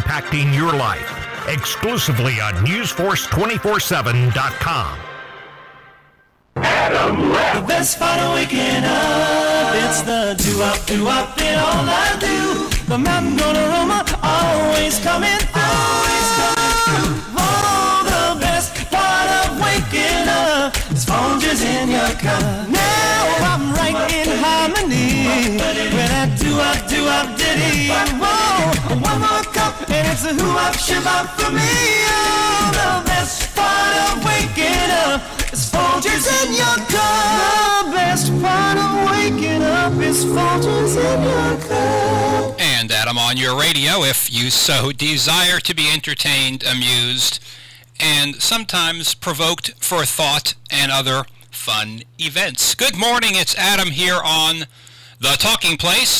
impacting your life. Exclusively on NewsForce247.com. Adam Left. The best part of waking up, it's the do-up in all I do. The mountain gonna Roma, always coming through. Oh, the best part of waking up is Folgers in your cup. Now I'm right in harmony with that do-up ditty. Whoa, one more cup and it's a who-up shabop for me. Oh, the best part of waking up is Folgers in your cup. The best part of waking up is Folgers in your cup. And Adam on your radio if you so desire to be entertained, amused, and sometimes provoked for thought and other fun events. Good morning, it's Adam here on The Talking Place,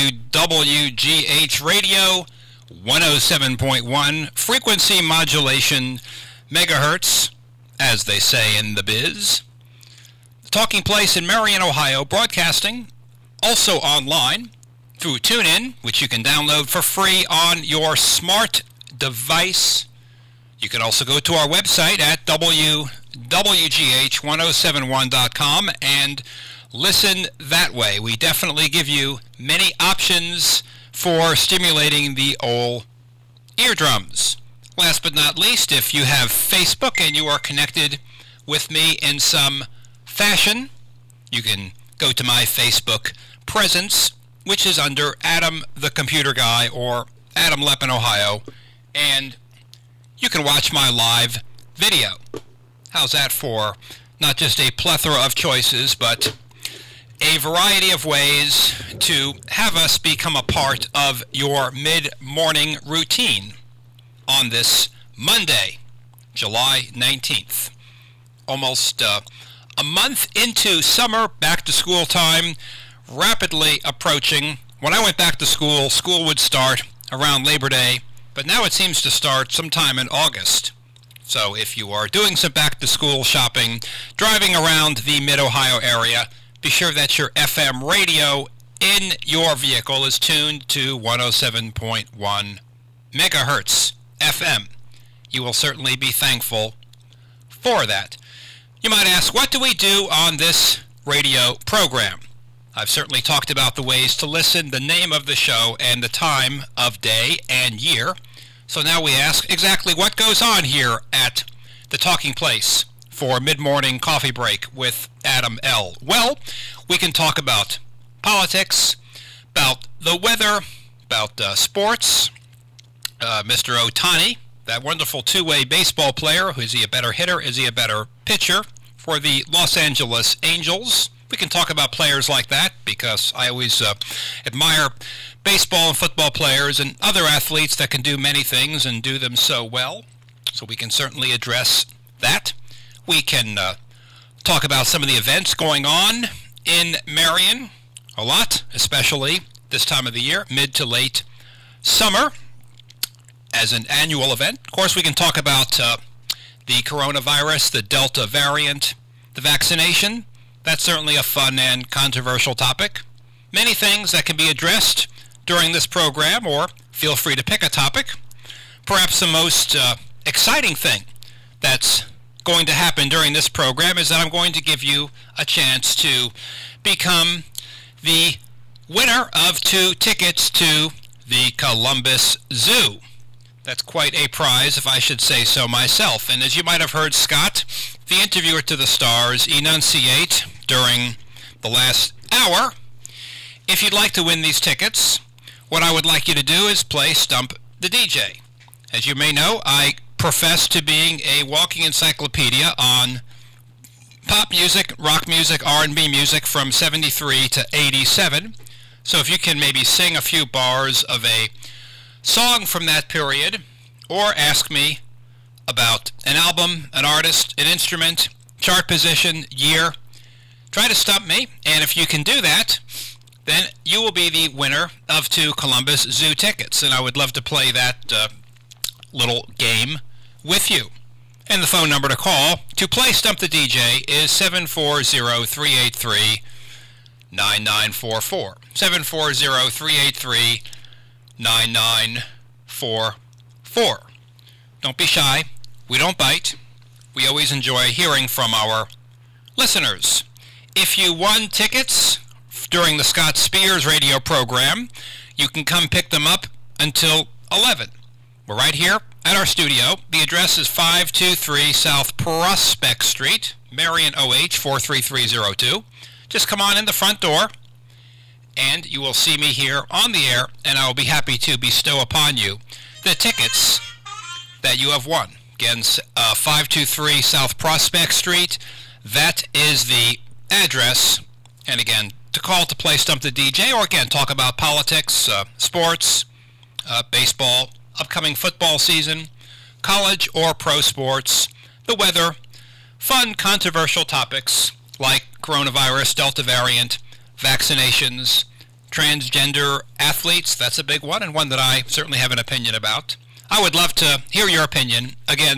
WWGH Radio, 107.1, frequency modulation, megahertz, as they say in the biz. The Talking Place in Marion, Ohio, broadcasting also online through TuneIn, which you can download for free on your smart device. You can also go to our website at WWGH1071.com and listen that way. We definitely give you many options for stimulating the old eardrums. Last but not least, if you have Facebook and you are connected with me in some fashion, you can go to my Facebook presence, which is under Adam the Computer Guy or Adam Lepp in Ohio, and you can watch my live video. How's that for not just a plethora of choices, but a variety of ways to have us become a part of your mid-morning routine on this Monday, July 19th. Almost a month into summer, back to school time, rapidly approaching. When I went back to school, school would start around Labor Day, but now it seems to start sometime in August. So if you are doing some back-to-school shopping, driving around the Mid-Ohio area, be sure that your FM radio in your vehicle is tuned to 107.1 megahertz FM. You will certainly be thankful for that. You might ask, what do we do on this radio program? I've certainly talked about the ways to listen, the name of the show, and the time of day and year. So now we ask exactly what goes on here at The Talking Place for mid-morning coffee break with Adam L. Well, we can talk about politics, about the weather, about sports, Mr. Ohtani, that wonderful two-way baseball player. Is he a better hitter? Is he a better pitcher for the Los Angeles Angels? We can talk about players like that because I always admire baseball and football players and other athletes that can do many things and do them so well. So we can certainly address that. We can talk about some of the events going on in Marion a lot, especially this time of the year, mid to late summer, as an annual event. Of course, we can talk about the coronavirus, the Delta variant, the vaccination. That's certainly a fun and controversial topic. Many things that can be addressed during this program, or feel free to pick a topic. Perhaps the most exciting thing that's going to happen during this program is that I'm going to give you a chance to become the winner of 2 tickets to the Columbus Zoo. That's quite a prize, if I should say so myself. And as you might have heard Scott, the interviewer to the stars, enunciate during the last hour, if you'd like to win these tickets, what I would like you to do is play Stump the DJ. As you may know, I profess to being a walking encyclopedia on pop music, rock music, R&B music from 73 to 87. So if you can maybe sing a few bars of a song from that period, or ask me about an album, an artist, an instrument, chart position, year, try to stump me, and if you can do that, then you will be the winner of 2 Columbus Zoo tickets, and I would love to play that little game with you. And the phone number to call to play Stump the DJ is 740-383-9944. 740-383-9944. Don't be shy. We don't bite. We always enjoy hearing from our listeners. If you won tickets during the Scott Spears radio program, you can come pick them up until 11. We're right here at our studio. The address is 523 South Prospect Street, Marion, OH 43302. Just come on in the front door, and you will see me here on the air, and I will be happy to bestow upon you the tickets that you have won. Again, 523 South Prospect Street. That is the address. And again, to call to play Stump the DJ, or again, talk about politics, sports, baseball, upcoming football season, college or pro sports, the weather, fun, controversial topics like coronavirus, Delta variant, vaccinations, transgender athletes. That's a big one, and one that I certainly have an opinion about. I would love to hear your opinion. Again,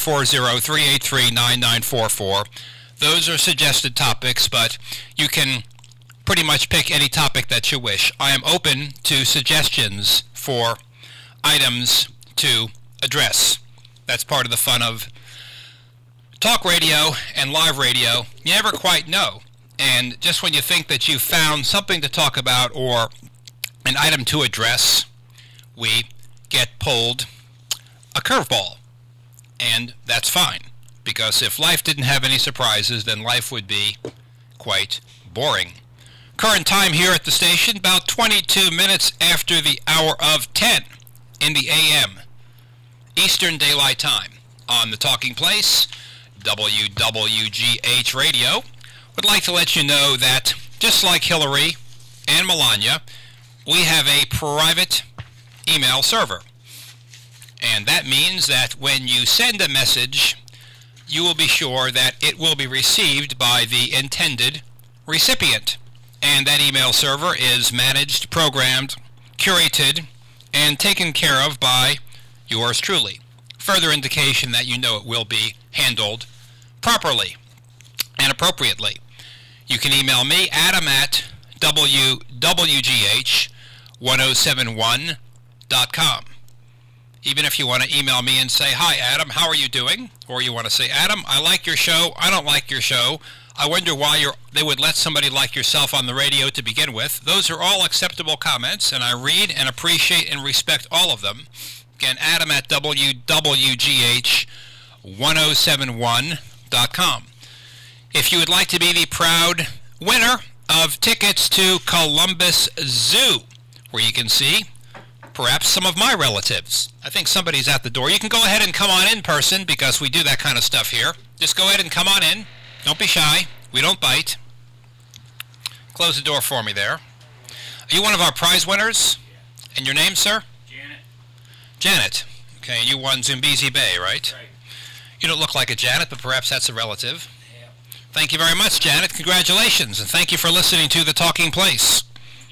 740-383-9944. Those are suggested topics, but you can pretty much pick any topic that you wish. I am open to suggestions for items to address. That's part of the fun of talk radio and live radio. You never quite know. And just when you think that you've found something to talk about or an item to address, we get pulled a curveball. And that's fine, because if life didn't have any surprises, then life would be quite boring. Current time here at the station, about 22 minutes after the hour of 10 in the a.m. Eastern Daylight Time. On the Talking Place, WWGH Radio, would like to let you know that, just like Hillary and Melania, we have a private email server. And that means that when you send a message, you will be sure that it will be received by the intended recipient. And that email server is managed, programmed, curated, and taken care of by yours truly. Further indication that you know it will be handled properly and appropriately. You can email me, Adam, at wwgh1071.com. Even if you want to email me and say, "Hi, Adam, how are you doing?" Or you want to say, "Adam, I like your show. I don't like your show. I wonder why they would let somebody like yourself on the radio to begin with." Those are all acceptable comments, and I read and appreciate and respect all of them. Again, Adam at wwgh1071.com. If you would like to be the proud winner of tickets to Columbus Zoo, where you can see perhaps some of my relatives. I think somebody's at the door. You can go ahead and come on in person, because we do that kind of stuff here. Just go ahead and come on in. Don't be shy. We don't bite. Close the door for me there. Are you one of our prize winners? And your name, sir? Janet. Janet. Okay, and you won Zumbizi Bay, right? Right. You don't look like a Janet, but perhaps that's a relative. Yeah. Thank you very much, Janet. Congratulations, and thank you for listening to The Talking Place,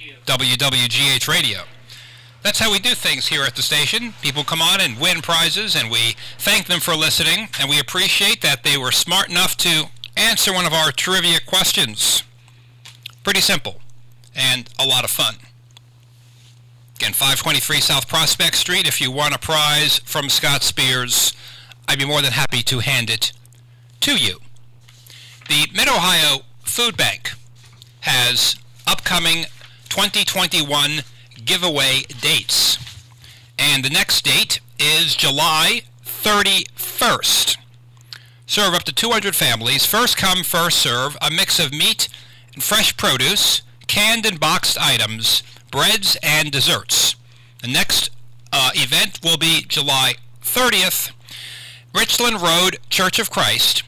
WWGH Radio. That's how we do things here at the station. People come on and win prizes, and we thank them for listening, and we appreciate that they were smart enough to answer one of our trivia questions. Pretty simple, and a lot of fun. Again, 523 South Prospect Street. If you won a prize from Scott Spears, I'd be more than happy to hand it to you. The Mid-Ohio Food Bank has upcoming 2021 giveaway dates. And the next date is July 31st. Serve up to 200 families. First come, first serve. A mix of meat and fresh produce, canned and boxed items, breads and desserts. The next event will be July 30th. Richland Road, Church of Christ,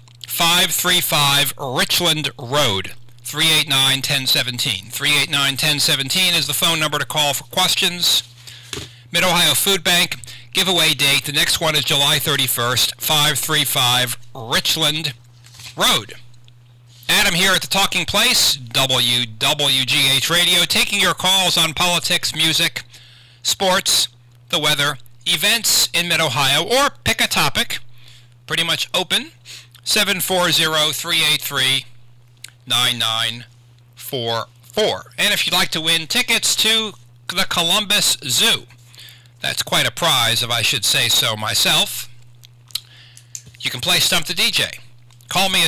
535 Richland Road. 389-1017. 389-1017 is the phone number to call for questions. Mid-Ohio Food Bank giveaway date. The next one is July 31st, 535 Richland Road. Adam here at the Talking Place, WWGH Radio, taking your calls on politics, music, sports, the weather, events in Mid-Ohio, or pick a topic. Pretty much open. 740-383-9944. And if you'd like to win tickets to the Columbus Zoo, That's quite a prize, if I should say so myself. You can play Stump the DJ. Call me at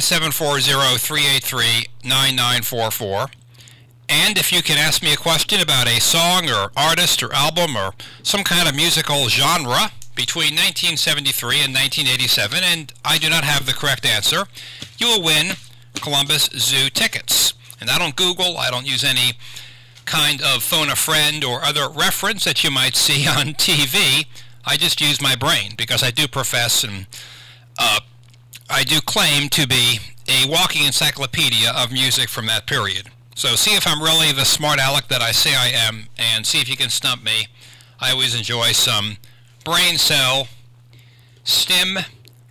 740-383-9944. And if you can ask me a question about a song or artist or album or some kind of musical genre between 1973 and 1987, and I do not have the correct answer, you will win Columbus Zoo tickets. And I don't Google, I don't use any kind of phone a friend or other reference that you might see on TV. I just use my brain because I do profess and I do claim to be a walking encyclopedia of music from that period. So see if I'm really the smart aleck that I say I am, and see if you can stump me. I always enjoy some brain cell stimulation.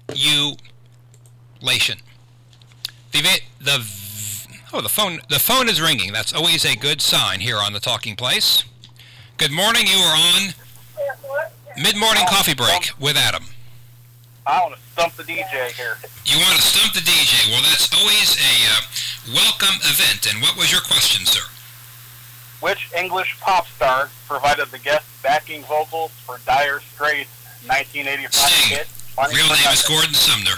The phone is ringing. That's always a good sign here on the Talking Place. Good morning. You are on Mid-Morning Coffee Break with Adam. I want to stump the DJ here. You want to stump the DJ? Well, that's always a welcome event. And what was your question, sir? Which English pop star provided the guest backing vocals for Dire Straits' 1985 Sting. hit? Real name is Gordon Sumner.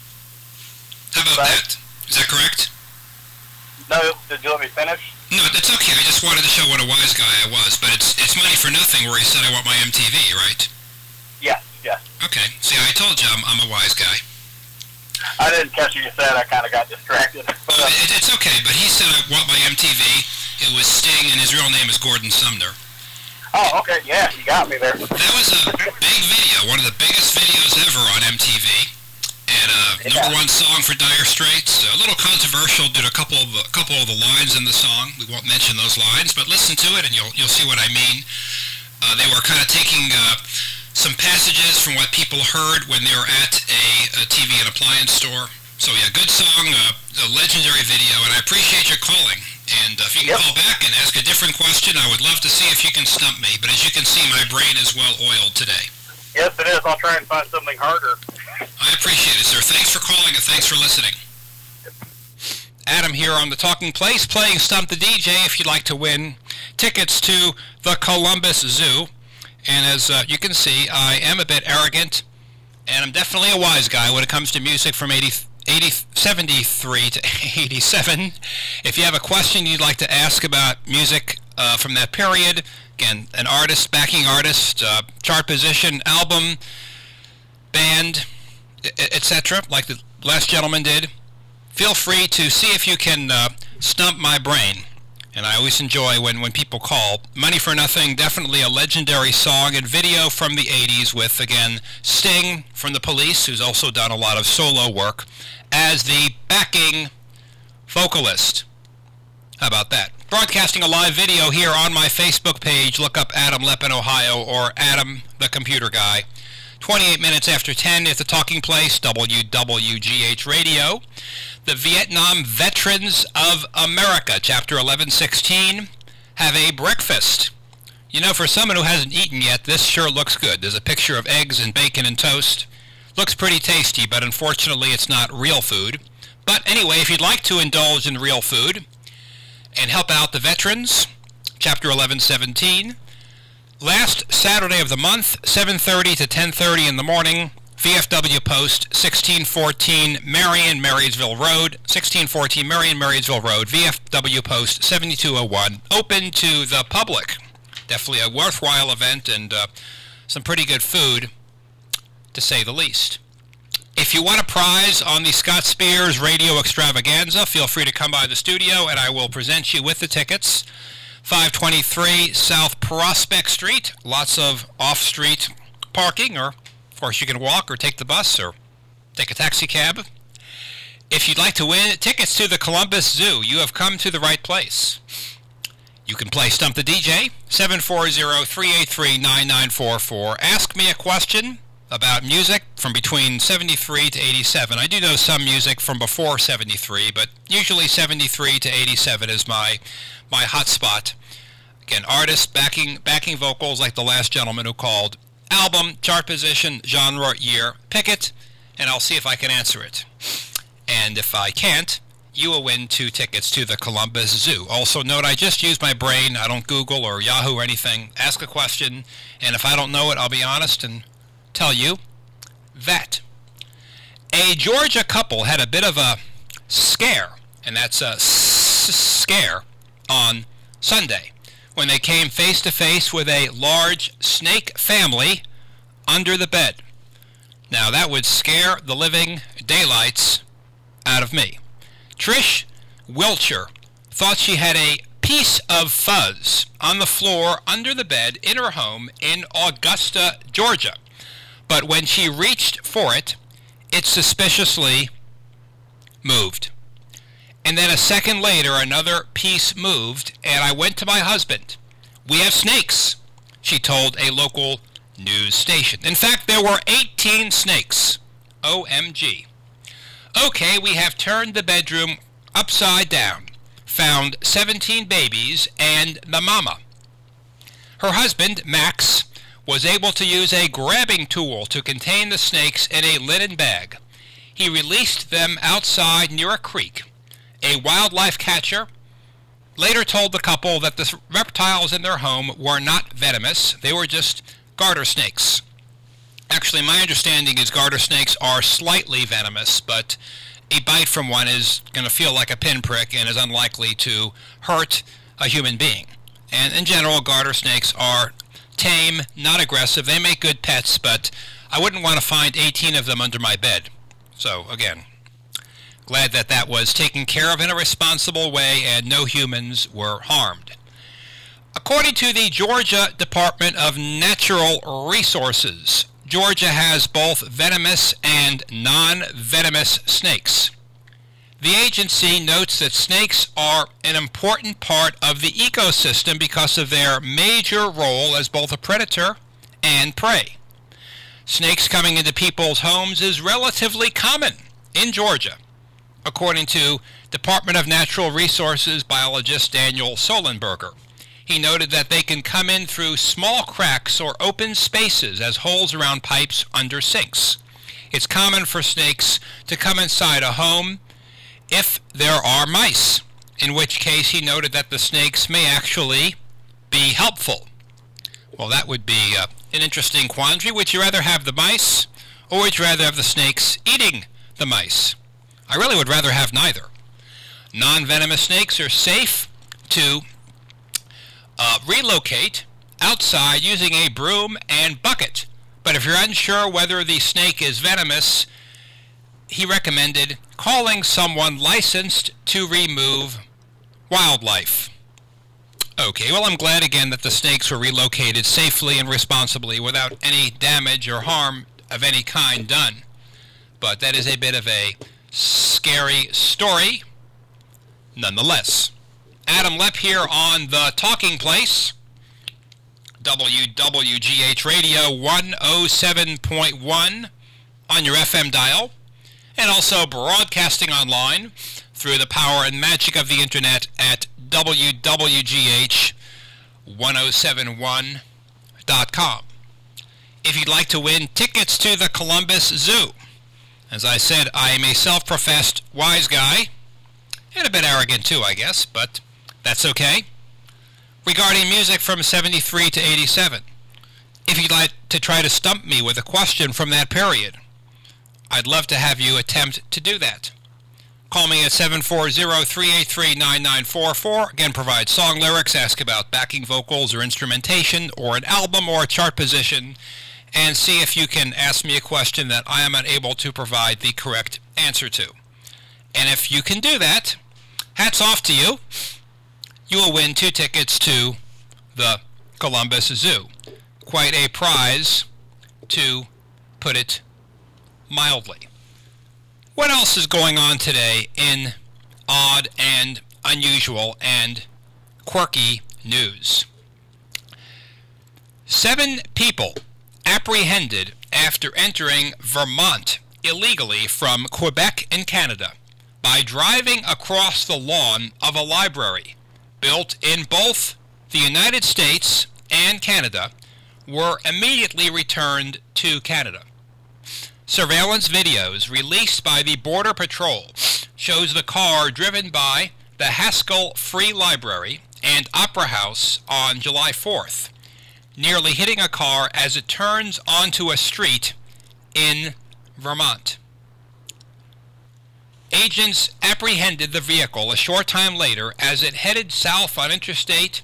How about that? Is that correct? No, did you let me finish? No, that's okay. I just wanted to show what a wise guy I was. But it's money for nothing where he said I want my MTV, right? Yes. Okay. See, I told you I'm a wise guy. I didn't catch what you said. I kind of got distracted. Well, it's okay, but he said I want my MTV. It was Sting, and his real name is Gordon Sumner. Oh, okay. Yeah, you got me there. That was a big video, one of the biggest videos ever on MTV. And number one song for Dire Straits. A little controversial due to a couple of the lines in the song. We won't mention those lines, but listen to it and you'll see what I mean. They were kind of taking some passages from what people heard when they were at a TV and appliance store. So yeah, good song, a legendary video, and I appreciate your calling. And if you can call back and ask a different question, I would love to see if you can stump me. But as you can see, my brain is well oiled today. Yes, it is. I'll try and find something harder. I appreciate it, sir. Thanks for calling and thanks for listening. Adam here on the Talking Place, playing Stump the DJ if you'd like to win tickets to the Columbus Zoo. And as you can see, I am a bit arrogant, and I'm definitely a wise guy when it comes to music from 73 to 87. If you have a question you'd like to ask about music from that period, again, an artist, backing artist, chart position, album, band, etc., like the last gentleman did, feel free to see if you can stump my brain. And I always enjoy when people call. Money for Nothing, definitely a legendary song and video from the 80s with, again, Sting from The Police, who's also done a lot of solo work, as the backing vocalist. How about that? Broadcasting a live video here on my Facebook page. Look up Adam Leppin, Ohio, or Adam the Computer Guy. 28 minutes after 10 at the Talking Place, WWGH Radio. The Vietnam Veterans of America, Chapter 1116, have a breakfast. You know, for someone who hasn't eaten yet, this sure looks good. There's a picture of eggs and bacon and toast. Looks pretty tasty, but unfortunately it's not real food. But anyway, if you'd like to indulge in real food and help out the veterans, Chapter 1117, last Saturday of the month, 7:30 to 10:30 in the morning, VFW Post, 1614 Marysville Road, VFW Post, 7201, open to the public. Definitely a worthwhile event and some pretty good food, to say the least. If you want a prize on the Scott Spears Radio Extravaganza, feel free to come by the studio and I will present you with the tickets. 523 South Prospect Street. Lots of off-street parking, or of course you can walk or take the bus or take a taxi cab. If you'd like to win tickets to the Columbus Zoo, you have come to the right place. You can play Stump the DJ, 740-383-9944. Ask me a question about music from between 73 to 87. I do know some music from before 73, but usually 73 to 87 is my hot spot. Again, artists, backing vocals like the last gentleman who called. Album, chart position, genre, year. Pick it, and I'll see if I can answer it. And if I can't, you will win 2 tickets to the Columbus Zoo. Also note, I just use my brain. I don't Google or Yahoo or anything. Ask a question, and if I don't know it, I'll be honest and tell you that. A Georgia couple had a bit of a scare, and that's a scare, on Sunday when they came face to face with a large snake family under the bed. Now, that would scare the living daylights out of me. Trish Wilcher thought she had a piece of fuzz on the floor under the bed in her home in Augusta, Georgia. But when she reached for it, it suspiciously moved. And then a second later, another piece moved, and I went to my husband. "We have snakes," she told a local news station. In fact, there were 18 snakes. OMG. Okay, we have turned the bedroom upside down, found 17 babies and the mama. Her husband, Max, was able to use a grabbing tool to contain the snakes in a linen bag. He released them outside near a creek. A wildlife catcher later told the couple that the reptiles in their home were not venomous. They were just garter snakes. Actually, my understanding is garter snakes are slightly venomous, but a bite from one is going to feel like a pinprick and is unlikely to hurt a human being. And in general, garter snakes are tame, not aggressive. They make good pets, but I wouldn't want to find 18 of them under my bed. So, again, glad that that was taken care of in a responsible way and no humans were harmed. According to the Georgia Department of Natural Resources, Georgia has both venomous and non-venomous snakes. The agency notes that snakes are an important part of the ecosystem because of their major role as both a predator and prey. Snakes coming into people's homes is relatively common in Georgia, according to Department of Natural Resources biologist Daniel Solenberger. He noted that they can come in through small cracks or open spaces as holes around pipes under sinks. It's common for snakes to come inside a home if there are mice, in which case he noted that the snakes may actually be helpful. Well, that would be an interesting quandary. Would you rather have the mice, or would you rather have the snakes eating the mice? I really would rather have neither. Non-venomous snakes are safe to relocate outside using a broom and bucket. But if you're unsure whether the snake is venomous, he recommended calling someone licensed to remove wildlife. Okay, well, I'm glad again that the snakes were relocated safely and responsibly without any damage or harm of any kind done. But that is a bit of a scary story nonetheless. Adam Lepp here on The Talking Place, WWGH Radio 107.1 on your FM dial, and also broadcasting online through the power and magic of the internet at WWGH1071.com. If you'd like to win tickets to the Columbus Zoo, as I said, I am a self-professed wise guy, and a bit arrogant too, I guess, but that's okay. Regarding music from 73 to 87, if you'd like to try to stump me with a question from that period, I'd love to have you attempt to do that. Call me at 740-383-9944. Again, provide song lyrics, ask about backing vocals or instrumentation or an album or a chart position, and see if you can ask me a question that I am unable to provide the correct answer to. And if you can do that, hats off to you. You will win 2 tickets to the Columbus Zoo. Quite a prize, to put it mildly. What else is going on today in odd and unusual and quirky news? 7 people apprehended after entering Vermont illegally from Quebec in Canada by driving across the lawn of a library built in both the United States and Canada were immediately returned to Canada. Surveillance videos released by the Border Patrol shows the car driven by the Haskell Free Library and Opera House on July 4th, nearly hitting a car as it turns onto a street in Vermont. Agents apprehended the vehicle a short time later as it headed south on Interstate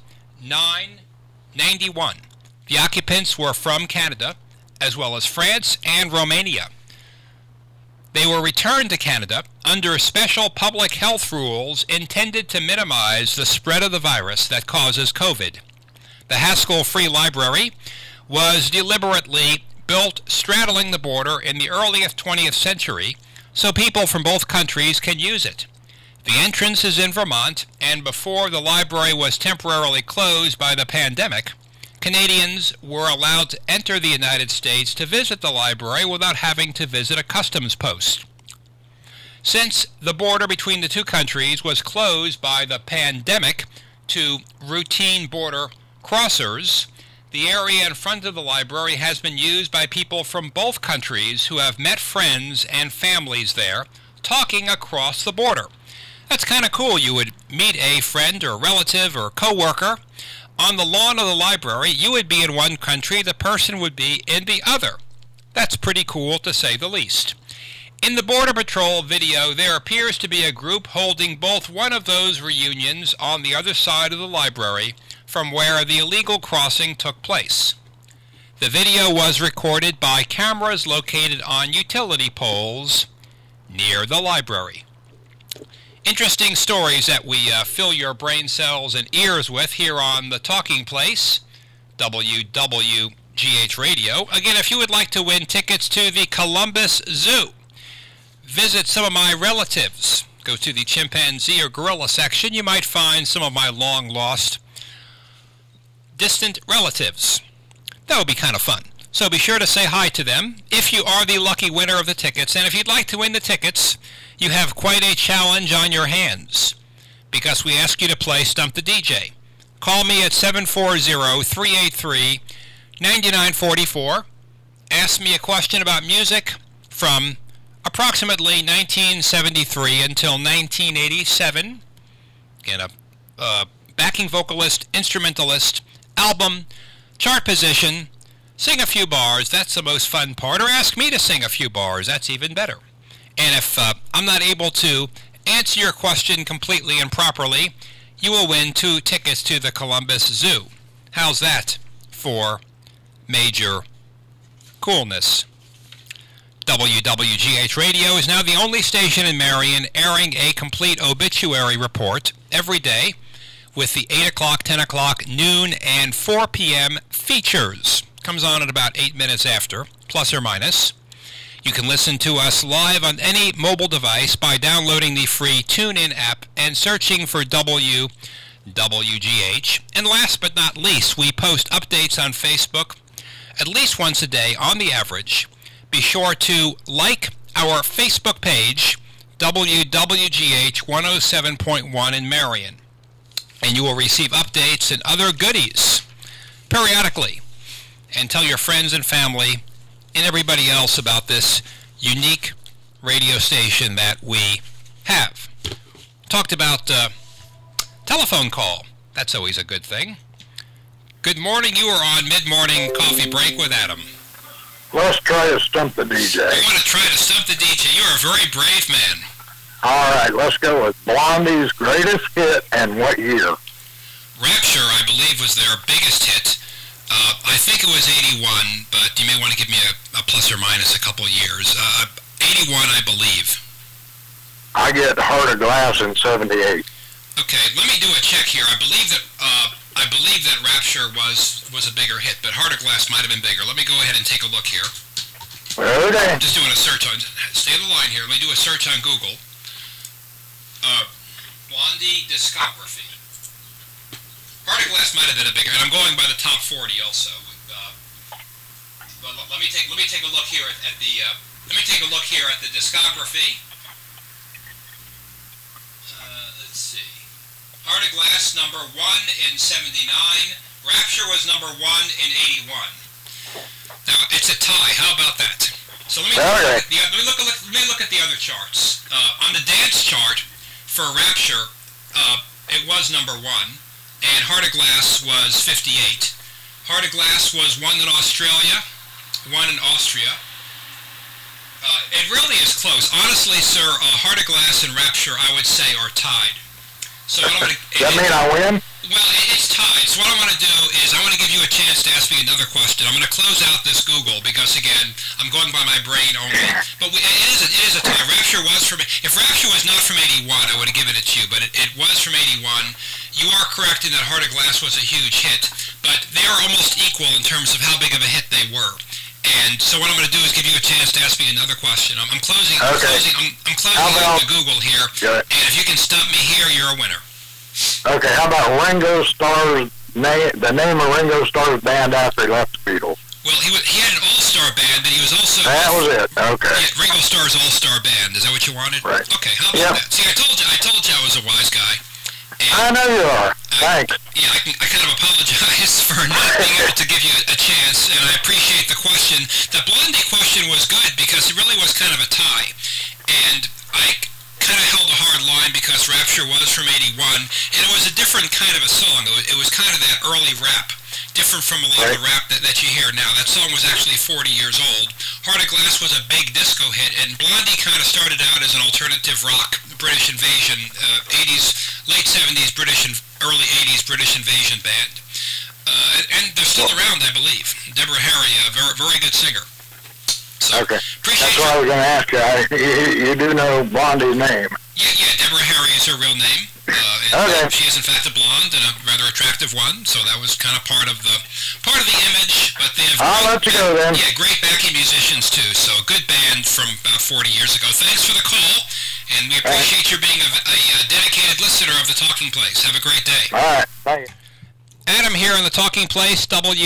991. The occupants were from Canada, as well as France and Romania. They were returned to Canada under special public health rules intended to minimize the spread of the virus that causes COVID. The Haskell Free Library was deliberately built straddling the border in the early 20th century so people from both countries can use it. The entrance is in Vermont, and before the library was temporarily closed by the pandemic, Canadians were allowed to enter the United States to visit the library without having to visit a customs post. Since the border between the two countries was closed by the pandemic to routine border crossers, the area in front of the library has been used by people from both countries who have met friends and families there, talking across the border. That's kind of cool. You would meet a friend or relative or coworker on the lawn of the library. You would be in one country, the person would be in the other. That's pretty cool, to say the least. In the Border Patrol video, there appears to be a group holding both one of those reunions on the other side of the library from where the illegal crossing took place. The video was recorded by cameras located on utility poles near the library. Interesting stories that we fill your brain cells and ears with here on The Talking Place, WWGH Radio. Again, if you would like to win tickets to the Columbus Zoo, visit some of my relatives. Go to the chimpanzee or gorilla section. You might find some of my long-lost distant relatives. That would be kind of fun. So be sure to say hi to them if you are the lucky winner of the tickets. And if you'd like to win the tickets, you have quite a challenge on your hands, because we ask you to play Stump the DJ. Call me at 740-383-9944. Ask me a question about music from approximately 1973 until 1987. Again, a backing vocalist, instrumentalist, album, chart position, sing a few bars. That's the most fun part. Or ask me to sing a few bars. That's even better. And if I'm not able to answer your question completely and properly, you will win 2 tickets to the Columbus Zoo. How's that for major coolness? WWGH Radio is now the only station in Marion airing a complete obituary report every day with the 8 o'clock, 10 o'clock, noon, and 4 p.m. features. Comes on at about 8 minutes after, plus or minus. You can listen to us live on any mobile device by downloading the free TuneIn app and searching for WWGH. And last but not least, we post updates on Facebook at least once a day on the average. Be sure to like our Facebook page, WWGH 107.1 in Marion, and you will receive updates and other goodies periodically. And tell your friends and family and everybody else about this unique radio station that we have. Talked about telephone call. That's always a good thing. Good morning. You are on Mid-Morning Coffee Break with Adam. Let's try to stump the DJ. You want to try to stump the DJ? You're a very brave man. All right, let's go with Blondie's greatest hit and what year? Rapture, I believe, was their biggest hit. I think it was 81, but you may want to give me a plus or minus a couple years. 81, I believe. I get Heart of Glass in 78. Okay, let me do a check here. I believe that Rapture was a bigger hit, but Heart of Glass might have been bigger. Let me go ahead and take a look here. Okay. I'm just doing a search on. Stay on the line here. Let me do a search on Google. Blondie discography. Heart of Glass might have been a bigger, and I'm going by the top 40 also. But let me take a look here at the discography. Let's see. Heart of Glass number 1 in 79. Rapture was number 1 in 81. Now it's a tie. How about that? So let me look at the other charts. On the dance chart for Rapture, it was number 1, and Heart of Glass was 58. Heart of Glass was 1 in Australia, 1 in Austria. It really is close. Honestly, sir, Heart of Glass and Rapture, I would say, are tied. So what I'm Does that mean I win? Well, it's tied. So what I want to do is I want to give you a chance to ask me another question. I'm going to close out this Google because, again, I'm going by my brain only. But it is a tie. Rapture was from... If Rapture was not from 81, I would have given it to you. But it was from 81. You are correct in that Heart of Glass was a huge hit. But they are almost equal in terms of how big of a hit they were. And so what I'm going to do is give you a chance to ask me another question. I'm closing out the Google here. Good. And if you can stump me here, you're a winner. Okay, how about Ringo Starr's name? The name of Ringo Starr's band after he left the Beatles. Well, he had an all-star band, but he was also... That was it. Okay. Yeah, Ringo Starr's all-star band. Is that what you wanted? Right. Okay, how about that? See, I told you I was a wise guy. And I know you are. Thanks. Yeah, I kind of apologize for not being able to give you a chance, and I appreciate the question. The Blondie question was good because it really was kind of a tie, and I kind of held a hard line because Rapture was from 81, and it was a different kind of a song. It was kind of that early rap, different from a lot of the rap that you hear now. That song was actually 40 years old. Heart of Glass was a big disco hit, and Blondie kind of started out as an alternative rock British invasion, 80s, late 70s British and early 80s British invasion band. And they're still around, I believe. Deborah Harry, a very, very good singer. So, Okay. That's what I was going to ask you. You do know Blondie's name. Yeah, Deborah Harry is her real name. And she is in fact a blonde and a rather attractive one, so that was kind of part of the image. But they have I'll let you go then. Yeah, great backing musicians too. So a good band from about 40 years ago. Thanks for the call, and we appreciate you being a dedicated listener of the Talking Place. Have a great day. All right. Thank you. Adam here on the Talking Place,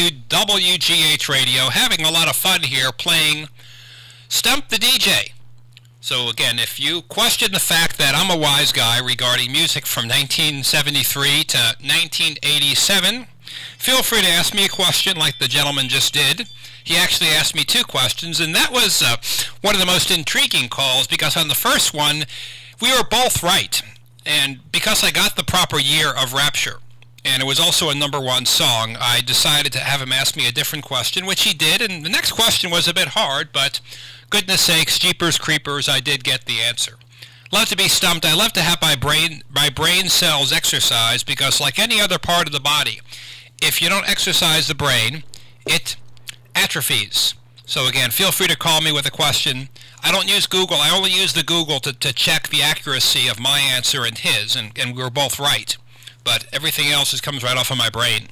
WWGH Radio, having a lot of fun here playing Stump the DJ. So again, if you question the fact that I'm a wise guy regarding music from 1973 to 1987, feel free to ask me a question like the gentleman just did. He actually asked me 2 questions, and that was one of the most intriguing calls because on the first one, we were both right. And because I got the proper year of Rapture, and it was also a number 1 song, I decided to have him ask me a different question, which he did, and the next question was a bit hard, but goodness sakes, jeepers creepers, I did get the answer. Love to be stumped. I love to have my brain cells exercise because like any other part of the body, if you don't exercise the brain, it atrophies. So again, feel free to call me with a question. I don't use Google. I only use the Google to check the accuracy of my answer and his, and we were both right. But everything else just comes right off of my brain.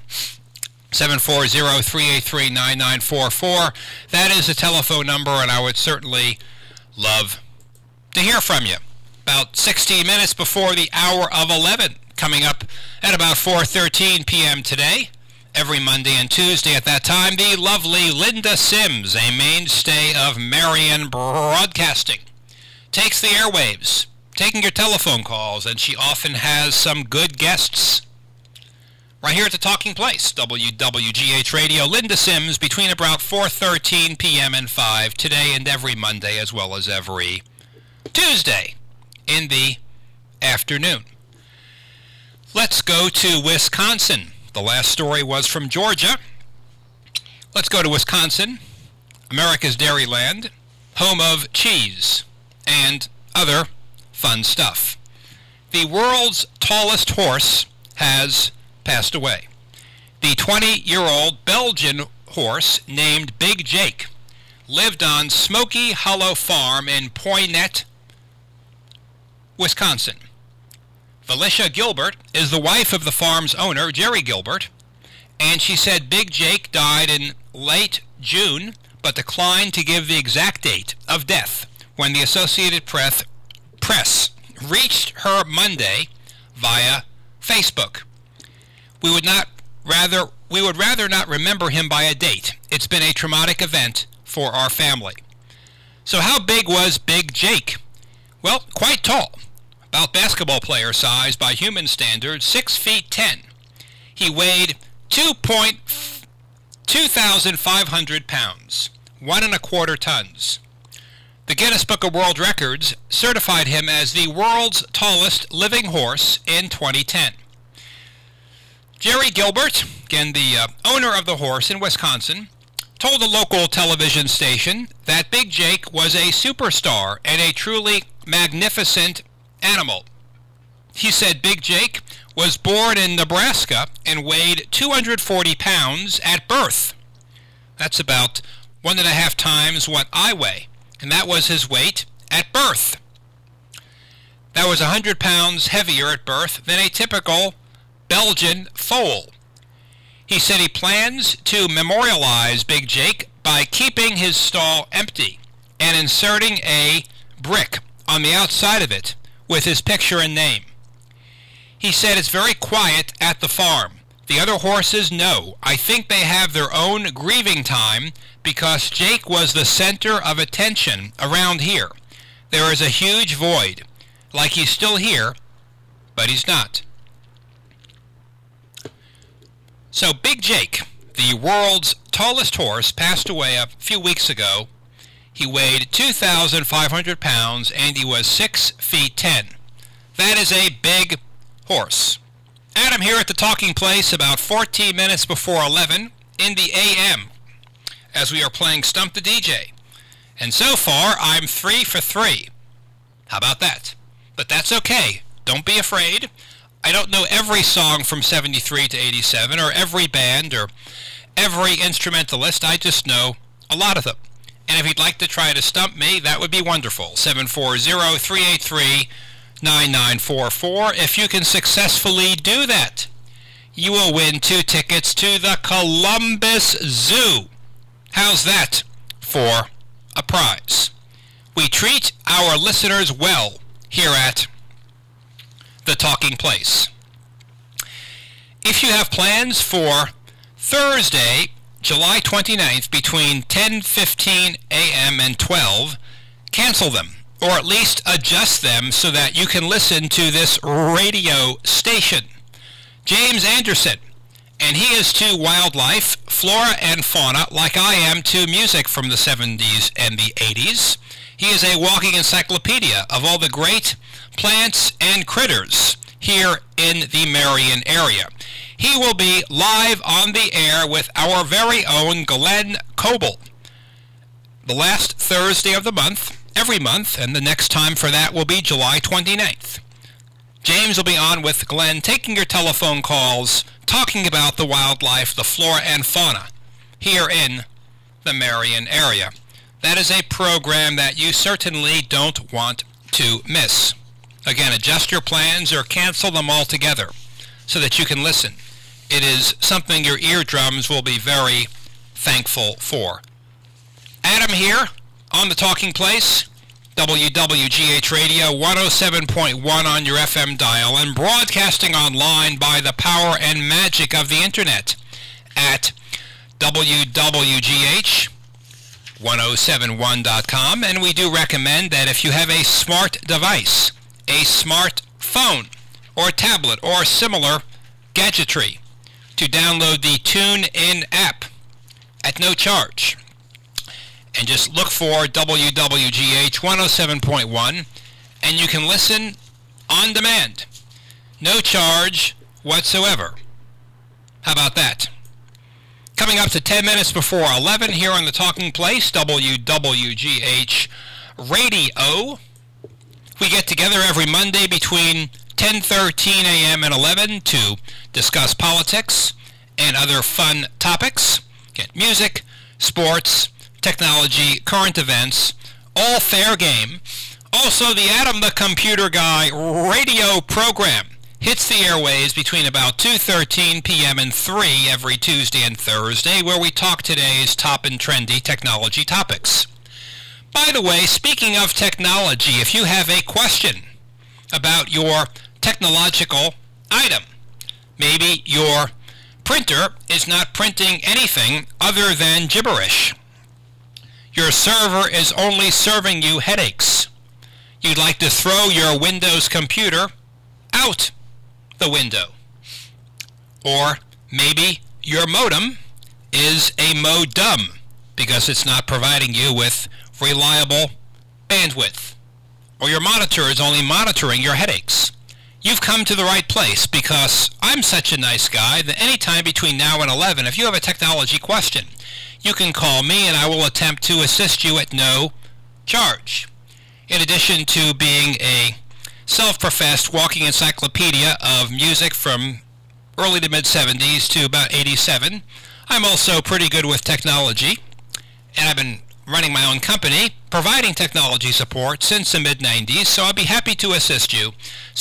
740-383-9944. That is the telephone number, and I would certainly love to hear from you. About 16 minutes before the hour of 11, coming up at about 4:13 p.m. today. Every Monday and Tuesday at that time, the lovely Linda Sims, a mainstay of Marion Broadcasting, takes the airwaves, taking your telephone calls, and she often has some good guests. Right here at the Talking Place, WWGH Radio, Linda Sims, between about 4:13 p.m. and 5, today and every Monday, as well as every Tuesday in the afternoon. Let's go to Wisconsin. The last story was from Georgia. Let's go to Wisconsin, America's Dairyland, home of cheese and other fun stuff. The world's tallest horse has passed away. The 20-year-old Belgian horse named Big Jake lived on Smoky Hollow Farm in Poynette, Wisconsin. Felicia Gilbert is the wife of the farm's owner, Jerry Gilbert, and she said Big Jake died in late June, but declined to give the exact date of death when the Associated Press reached her Monday via Facebook. We would rather not remember him by a date. It's been a traumatic event for our family. So how big was Big Jake? Well, quite tall. About basketball player size by human standards, 6 feet 10. He weighed 2,500 pounds, 1 1/4 tons. the Guinness Book of World Records certified him as the world's tallest living horse in 2010. Jerry Gilbert, again the owner of the horse in Wisconsin, told a local television station that Big Jake was a superstar and a truly magnificent animal. He said Big Jake was born in Nebraska and weighed 240 pounds at birth. That's about 1.5 times what I weigh, and that was his weight at birth. That was 100 pounds heavier at birth than a typical Belgian foal. He said he plans to memorialize Big Jake by keeping his stall empty and inserting a brick on the outside of it with his picture and name. He said it's very quiet at the farm. The other horses know. I think they have their own grieving time because Jake was the center of attention around here. There is a huge void, like he's still here, but he's not. So Big Jake, the world's tallest horse, passed away a few weeks ago. He weighed 2,500 pounds and he was 6 feet 10. That is a big horse. Adam here at the Talking Place about 14 minutes before 11 in the AM as we are playing Stump the DJ. And so far, I'm 3 for 3. How about that? But that's okay. Don't be afraid. I don't know every song from 73 to 87 or every band or every instrumentalist. I just know a lot of them. And if you'd like to try to stump me, that would be wonderful. 740-383-9944. If you can successfully do that, you will win 2 tickets to the Columbus Zoo. How's that for a prize? We treat our listeners well here at the Talking Place. If you have plans for Thursday, July 29th, between 10:15 a.m. and 12, cancel them, or at least adjust them so that you can listen to this radio station. James Anderson, and he is to wildlife, flora and fauna, like I am to music from the 70s and the 80s. He is a walking encyclopedia of all the great plants and critters here in the Marion area. He will be live on the air with our very own Glenn Coble the last Thursday of the month, every month, and the next time for that will be July 29th. James will be on with Glenn, taking your telephone calls, talking about the wildlife, the flora and fauna here in the Marion area. That is a program that you certainly don't want to miss. Again, adjust your plans or cancel them altogether so that you can listen. It is something your eardrums will be very thankful for. Adam here on the Talking Place, WWGH Radio 107.1 on your FM dial, and broadcasting online by the power and magic of the internet at WWGH1071.com. And we do recommend that if you have a smart device, a smartphone or tablet or similar gadgetry, to download the TuneIn app at no charge. And just look for WWGH 107.1 and you can listen on demand. No charge whatsoever. How about that? Coming up to 10 minutes before 11 here on the Talking Place, WWGH Radio. We get together every Monday between 10:13 a.m. and 11 to discuss politics and other fun topics. Get music, sports, technology, current events, all fair game. Also, the Adam the Computer Guy radio program hits the airways between about 2:13 p.m. and 3 every Tuesday and Thursday, where we talk today's top and trendy technology topics. By the way, speaking of technology, if you have a question about your technological item, maybe your printer is not printing anything other than gibberish. Your server is only serving you headaches. You'd like to throw your Windows computer out the window. Or maybe your modem is a modem because it's not providing you with reliable bandwidth, or your monitor is only monitoring your headaches, you've come to the right place, because I'm such a nice guy that anytime between now and 11, if you have a technology question, you can call me and I will attempt to assist you at no charge. In addition to being a self-professed walking encyclopedia of music from early to mid-70s to about 87, I'm also pretty good with technology, and I've been running my own company, providing technology support since the mid-90s, so I'll be happy to assist you.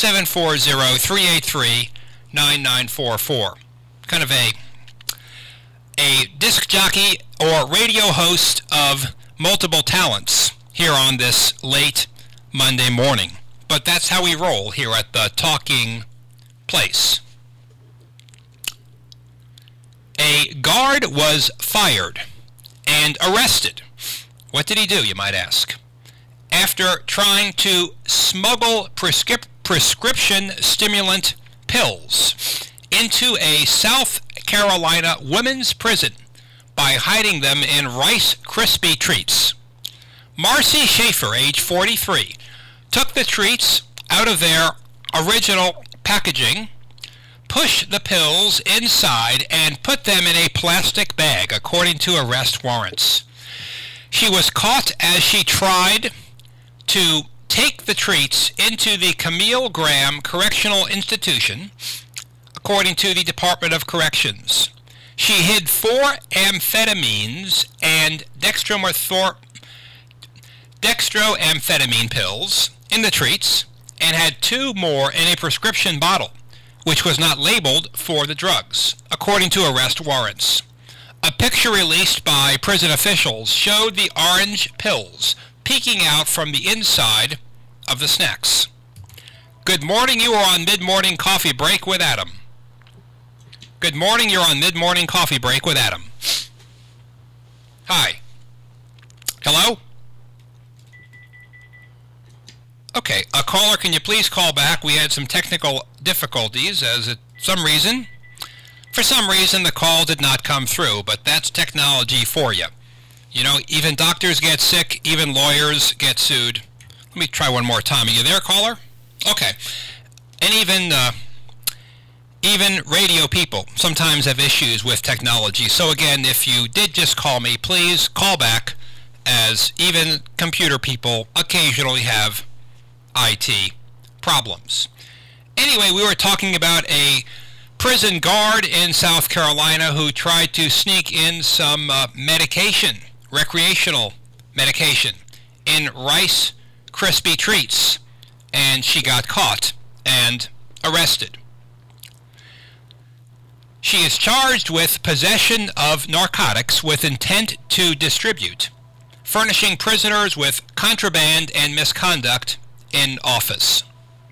740-383-9944. Kind of a disc jockey or radio host of multiple talents here on this late Monday morning. But that's how we roll here at the Talking Place. A guard was fired and arrested. What did he do, you might ask? After trying to smuggle prescription stimulant pills into a South Carolina women's prison by hiding them in Rice Krispie treats. Marcy Schaefer, age 43, took the treats out of their original packaging, pushed the pills inside, and put them in a plastic bag, according to arrest warrants. She was caught as she tried to take the treats into the Camille Graham Correctional Institution, according to the Department of Corrections. She hid 4 amphetamines and dextroamphetamine pills in the treats and had 2 more in a prescription bottle, which was not labeled for the drugs, according to arrest warrants. A picture released by prison officials showed the orange pills peeking out from the inside of the snacks. Good morning, you are on Mid-Morning Coffee Break with Adam. Good morning, you're on Mid-Morning Coffee Break with Adam. Hi. Hello? Okay, caller, can you please call back? We had some technical difficulties for some reason the call did not come through, but that's technology for you. You know, even doctors get sick, even lawyers get sued. Let me try one more time. Are you there, caller? Okay. And even radio people sometimes have issues with technology. So again, if you did just call me, please call back, as even computer people occasionally have IT problems. Anyway, we were talking about a prison guard in South Carolina who tried to sneak in some medication, recreational medication, in Rice Krispie treats, and she got caught and arrested. She is charged with possession of narcotics with intent to distribute, furnishing prisoners with contraband, and misconduct in office.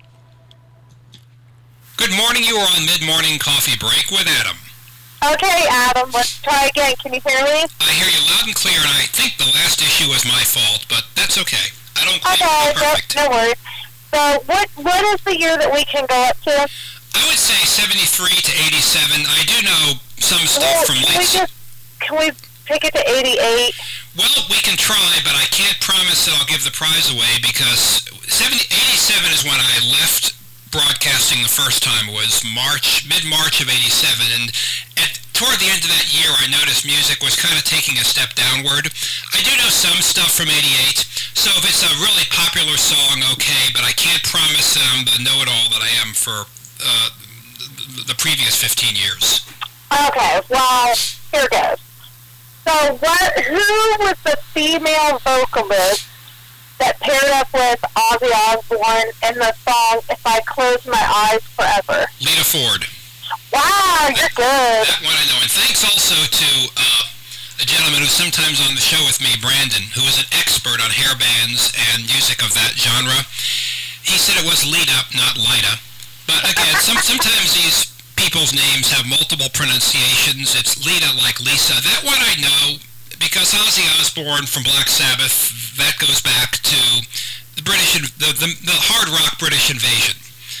Good morning, you are on Mid-Morning Coffee Break with Adam. Okay, Adam, let's try again. Can you hear me? I hear you loud and clear, and I think the last issue was my fault, but that's okay. I don't claim to be perfect. No worries. So, what is the year that we can go up to? I would say 73 to 87. I do know some stuff from late... Can we take it to 88? Well, we can try, but I can't promise that I'll give the prize away, because 87 is when I left broadcasting the first time. It was mid-March of 87, and toward the end of that year, I noticed music was kind of taking a step downward. I do know some stuff from 88, so if it's a really popular song, okay, but I can't promise that I'm the know-it-all that I am for the previous 15 years. Okay, well, here goes. So who was the female vocalist that paired up with Ozzy Osbourne in the song If I Close My Eyes Forever? Lita Ford. Wow, you're good. That one I know. And thanks also to a gentleman who's sometimes on the show with me, Brandon, who is an expert on hair bands and music of that genre. He said it was Lita, not Lita. But again, sometimes these people's names have multiple pronunciations. It's Lita like Lisa. That one I know because Ozzy Osbourne from Black Sabbath, that goes back to the the hard rock British invasion.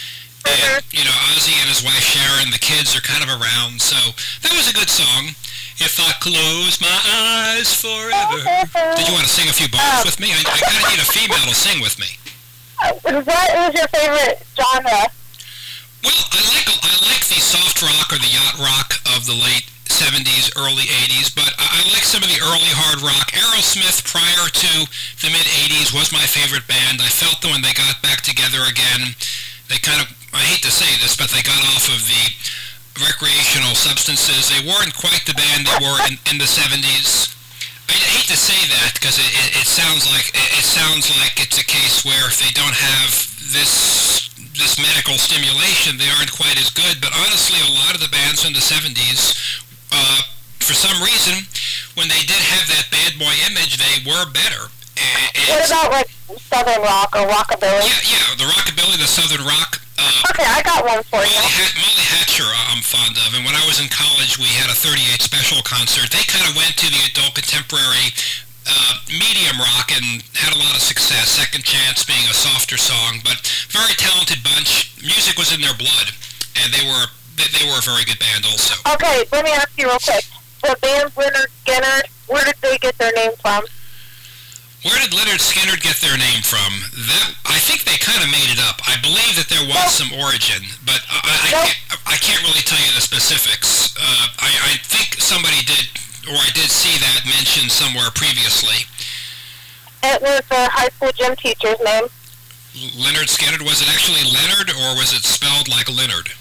And, you know, Ozzy and his wife Sharon, the kids are kind of around, so that was a good song. If I close my eyes forever. Did you want to sing a few bars with me? I kind of need a female to sing with me. What is your favorite genre? Well, I like the soft rock or the yacht rock of the late 70s, early 80s, but I like some of the early hard rock. Aerosmith prior to the mid-80s was my favorite band. I felt that when they got back together again, they kind of, I hate to say this, but they got off of the recreational substances. They weren't quite the band they were in the 70s. I hate to say that because it sounds like it's a case where if they don't have this medical stimulation, they aren't quite as good. But honestly, a lot of the bands in the 70s, for some reason, when they did have that bad boy image, they were better. What about like Southern rock or rockabilly? Yeah, the rockabilly, the Southern rock. Okay, I got one for you. Molly Hatcher I'm fond of, and when I was in college we had a 38 Special concert. They kind of went to the adult contemporary medium rock and had a lot of success. Second Chance being a softer song, but very talented bunch. Music was in their blood, and they were a very good band also. Okay, let me ask you real quick. The band Lynyrd Skynyrd, where did they get their name from? Where did Lynyrd Skynyrd get their name from? That I think they kind of made it up. I believe that there was some origin, but I can't really tell you the specifics. I think somebody did, or I did see that mentioned somewhere previously. It was a high school gym teacher's name. Lynyrd Skynyrd? Was it actually Leonard, or was it spelled like Leonard?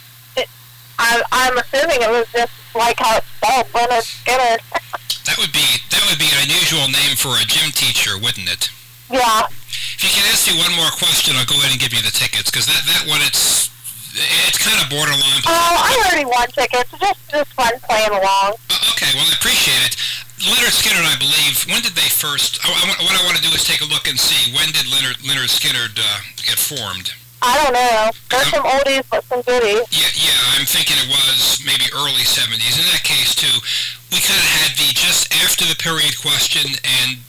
I'm assuming it was just like how it's spelled, Lynyrd Skynyrd. That would be an unusual name for a gym teacher, wouldn't it? Yeah. If you can ask me one more question, I'll go ahead and give you the tickets, because that one, it's kind of borderline. Oh, I already won tickets. Just fun playing along. Okay, well, I appreciate it. Lynyrd Skynyrd, I believe, when did they first... what I want to do is take a look and see, when did Lynyrd Skynyrd get formed? I don't know. There's some oldies, but some goodies. Yeah, I'm thinking it was maybe early 70s. In that case, too, we kind of had the just after the period question and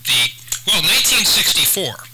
1964.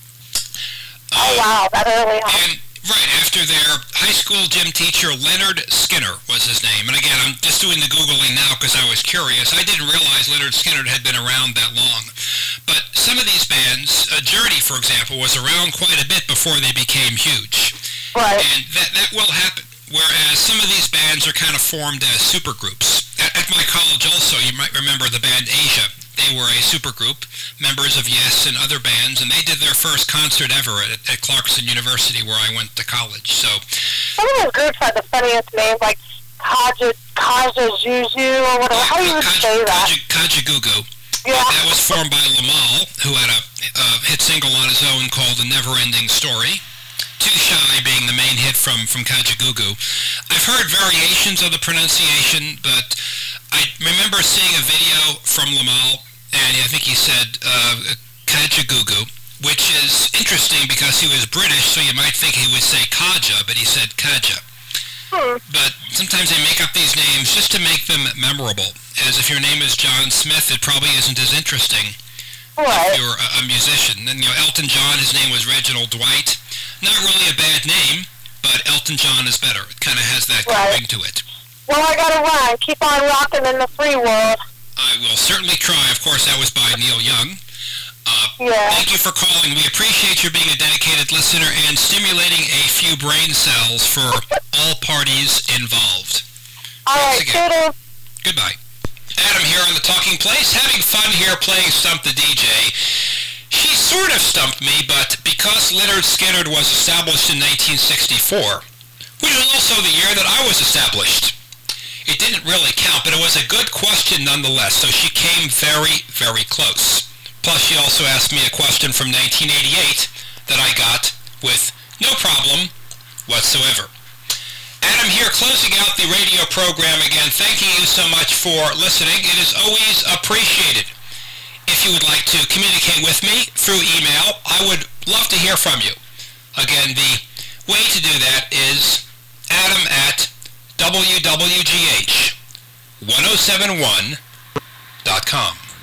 Oh, wow, that early, huh? And right after their high school gym teacher, Lynyrd Skynyrd was his name. And again, I'm just doing the Googling now because I was curious. I didn't realize Lynyrd Skynyrd had been around that long. But some of these bands, Journey, for example, was around quite a bit before they became huge. Right. And that will happen. Whereas some of these bands are kind of formed as supergroups. At my college also, you might remember the band Asia. They were a supergroup, members of Yes and other bands, and they did their first concert ever at Clarkson University, where I went to college. So some of those groups had the funniest names, like Kaja Juju or whatever. How do you even say that? Kajagoogoo. Yeah. That was formed by Lamal, who had a hit single on his own called The Never Ending Story. Too Shy being the main hit from Kajagoogoo. I've heard variations of the pronunciation, but I remember seeing a video from Lamal, and I think he said Kajagoogoo, which is interesting because he was British, so you might think he would say Kaja, but he said Kaja. But sometimes they make up these names just to make them memorable, as if your name is John Smith, it probably isn't as interesting if you're a musician. And, Elton John, his name was Reginald Dwight. Not really a bad name, but Elton John is better. It kind of has that ring to it. Well, I gotta run. Keep on rocking in the free world. I will certainly try. Of course, that was by Neil Young. Thank you for calling. We appreciate you being a dedicated listener and stimulating a few brain cells for all parties involved. All right, toodles. Goodbye. Adam here on The Talking Place, having fun here playing Stump the DJ. She sort of stumped me, but because Lynyrd Skynyrd was established in 1964, which was also the year that I was established, it didn't really count, but it was a good question nonetheless, so she came very, very close. Plus, she also asked me a question from 1988 that I got with no problem whatsoever. Adam here, closing out the radio program again, thanking you so much for listening. It is always appreciated. If you would like to communicate with me through email, I would love to hear from you. Again, the way to do that is adam@wwgh1071.com.